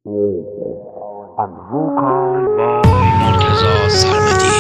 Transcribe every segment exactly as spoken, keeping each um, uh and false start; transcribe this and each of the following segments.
مرتضی سرمدی.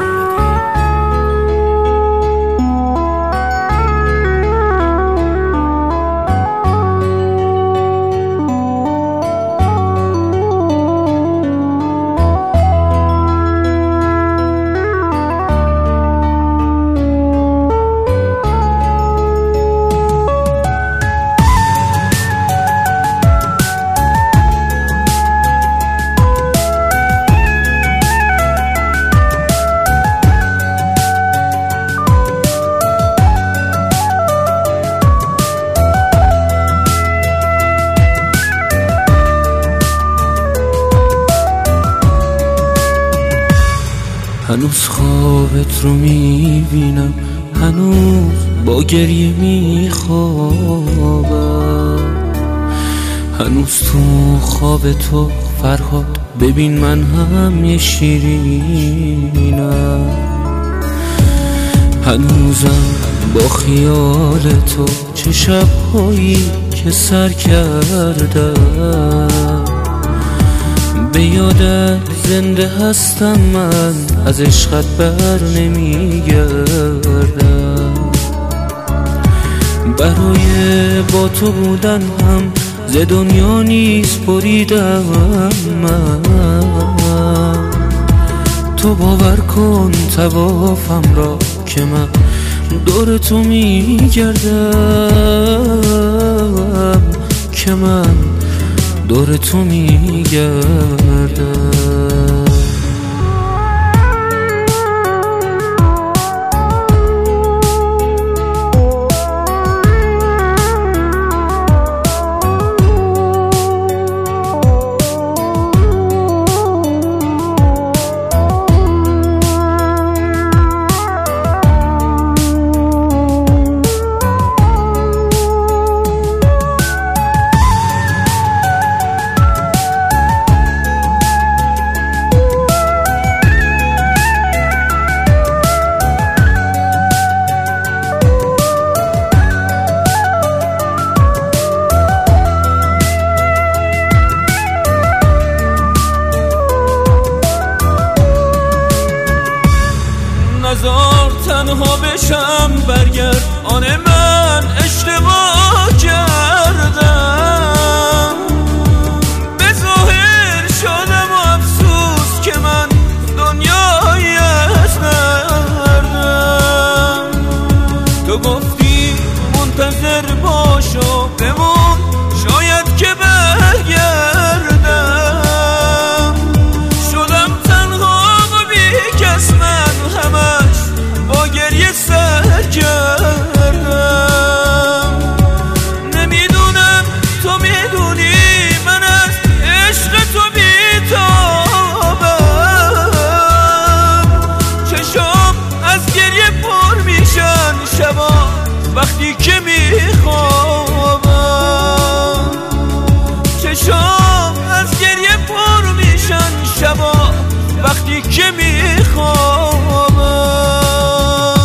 هنوز خوابت رو میبینم، هنوز با گریه میخوابم، هنوز تو خواب تو فرهاد ببین من هم یه شیرینم، هنوزم با خیال تو چه شبهایی که سر کردم، به یادت زنده هستم من، از عشقت بر نمیگردم، برای با تو بودن هم ز دنیا نیز بریدم من، تو باور کن طوافم را که من دور تو میگردم، که من دور تو میگردم. نذار تنها بشم، برگرد آن من اشتباه کردم، به ظاهر شدم و افسوس که من دنیایی از نردم، تو گفتی منتظر باش و بمون شاید که برگردم، شدم تنها و بی کس من همش با گریه سر کردم، نمیدونم تو میدونی من از عشق تو بیتابم، چشام از گریه پر میشن شبا وقتی که میخوابم، چشام از گریه پر میشن شبا وقتی که میخوابم.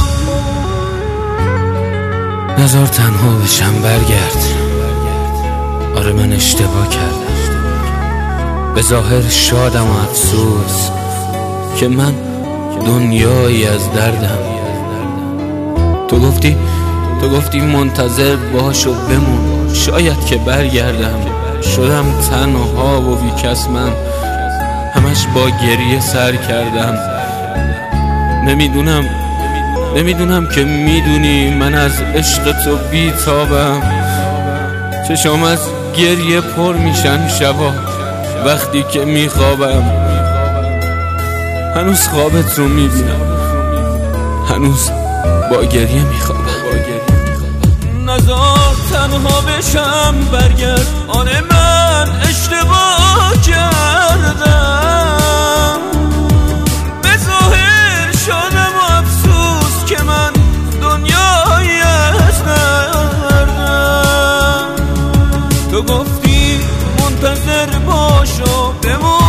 نذار تنها بشم، برگرد آره من اشتباه کردم، به ظاهر شادم و افسوس که من دنیایی از دردم، تو گفتی تو گفتی منتظر باش و بمون شاید که برگردم، شدم تنها و بی کس من همش با گریه سر کردم، نمیدونم نمیدونم که میدونی من از عشق تو بیتابم، چشام از گریه پر میشن شبا وقتی که میخوابم، هنوز خوابت رو میبینم، هنوز با گریه میخوابم. نذار تنها بشم، برگرد آن من اشتباه کردم، به ظاهر شدم و افسوس که من دنیایی از نردم، تو گفتی منتظر باش و بمون